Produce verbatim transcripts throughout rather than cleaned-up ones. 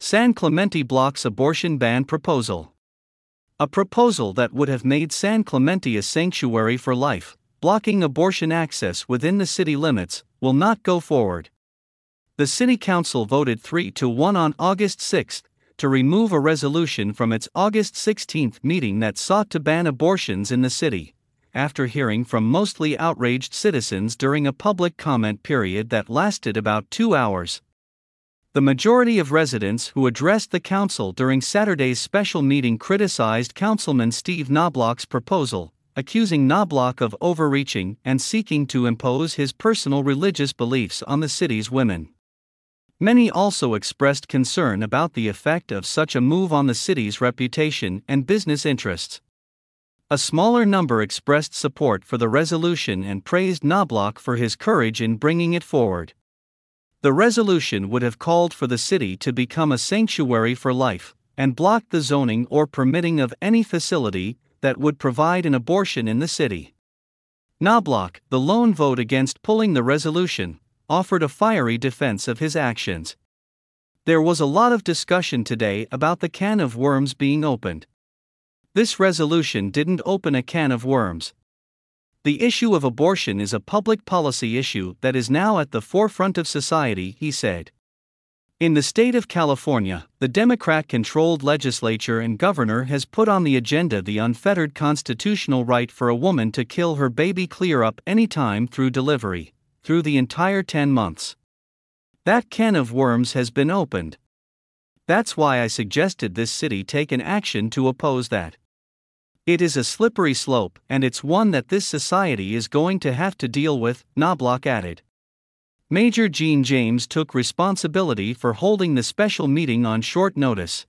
San Clemente blocks abortion ban proposal. A proposal that would have made San Clemente a sanctuary for life, blocking abortion access within the city limits, will not go forward. The City Council voted three to one on August sixth to remove a resolution from its August sixteenth meeting that sought to ban abortions in the city, after hearing from mostly outraged citizens during a public comment period that lasted about two hours. The majority of residents who addressed the council during Saturday's special meeting criticized Councilman Steve Knobloch's proposal, accusing Knobloch of overreaching and seeking to impose his personal religious beliefs on the city's women. Many also expressed concern about the effect of such a move on the city's reputation and business interests. A smaller number expressed support for the resolution and praised Knobloch for his courage in bringing it forward. The resolution would have called for the city to become a sanctuary for life, and blocked the zoning or permitting of any facility that would provide an abortion in the city. Knobloch, the lone vote against pulling the resolution, offered a fiery defense of his actions. There was a lot of discussion today about the can of worms being opened. This resolution didn't open a can of worms. The issue of abortion is a public policy issue that is now at the forefront of society, he said. In the state of California, the Democrat-controlled legislature and governor has put on the agenda the unfettered constitutional right for a woman to kill her baby clear up any time through delivery, through the entire ten months. That can of worms has been opened. That's why I suggested this city take an action to oppose that. It is a slippery slope, and it's one that this society is going to have to deal with, Knobloch added. Major Gene James took responsibility for holding the special meeting on short notice.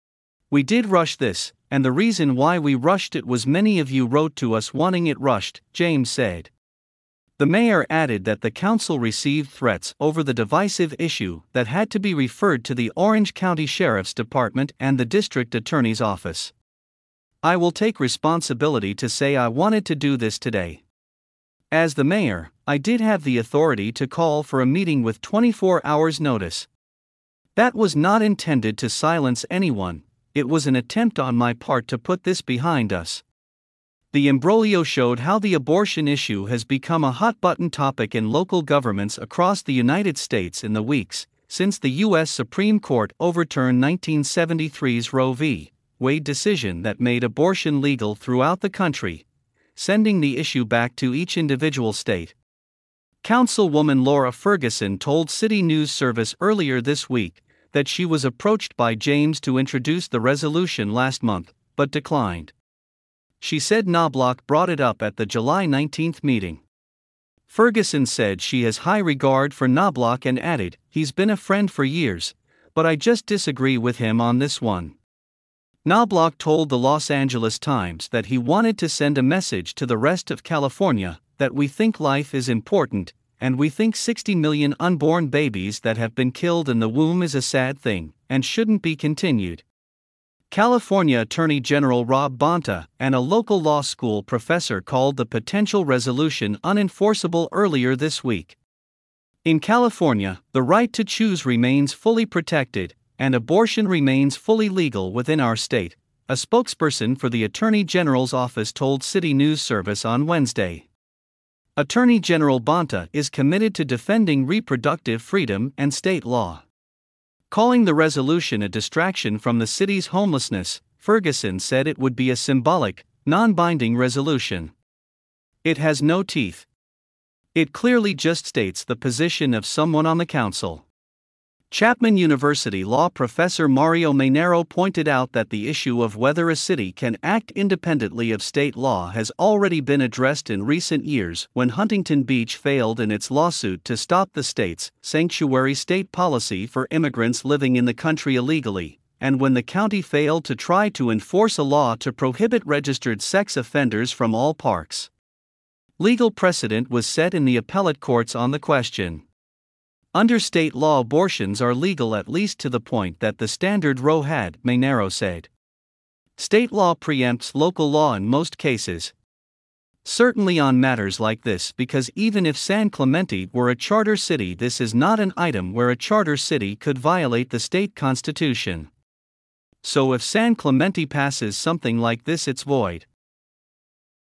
We did rush this, and the reason why we rushed it was many of you wrote to us wanting it rushed, James said. The mayor added that the council received threats over the divisive issue that had to be referred to the Orange County Sheriff's Department and the district attorney's office. I will take responsibility to say I wanted to do this today. As the mayor, I did have the authority to call for a meeting with twenty-four hours notice. That was not intended to silence anyone, it was an attempt on my part to put this behind us. The imbroglio showed how the abortion issue has become a hot-button topic in local governments across the United States in the weeks since the U S Supreme Court overturned nineteen seventy-three's Roe v. Wade decision that made abortion legal throughout the country, sending the issue back to each individual state. Councilwoman Laura Ferguson told City News Service earlier this week that she was approached by James to introduce the resolution last month, but declined. She said Knobloch brought it up at the July nineteenth meeting. Ferguson said she has high regard for Knobloch and added, "He's been a friend for years, but I just disagree with him on this one." Knobloch told the Los Angeles Times that he wanted to send a message to the rest of California that we think life is important, and we think sixty million unborn babies that have been killed in the womb is a sad thing, and shouldn't be continued. California Attorney General Rob Bonta and a local law school professor called the potential resolution unenforceable earlier this week. In California, the right to choose remains fully protected, and abortion remains fully legal within our state, a spokesperson for the Attorney General's office told City News Service on Wednesday. Attorney General Bonta is committed to defending reproductive freedom and state law. Calling the resolution a distraction from the city's homelessness, Ferguson said it would be a symbolic, non-binding resolution. It has no teeth. It clearly just states the position of someone on the council. Chapman University law professor Mario Mainero pointed out that the issue of whether a city can act independently of state law has already been addressed in recent years when Huntington Beach failed in its lawsuit to stop the state's sanctuary state policy for immigrants living in the country illegally, and when the county failed to try to enforce a law to prohibit registered sex offenders from all parks. Legal precedent was set in the appellate courts on the question. Under state law, abortions are legal at least to the point that the standard Roe had, Mainero said. State law preempts local law in most cases. Certainly on matters like this, because even if San Clemente were a charter city, this is not an item where a charter city could violate the state constitution. So if San Clemente passes something like this, it's void.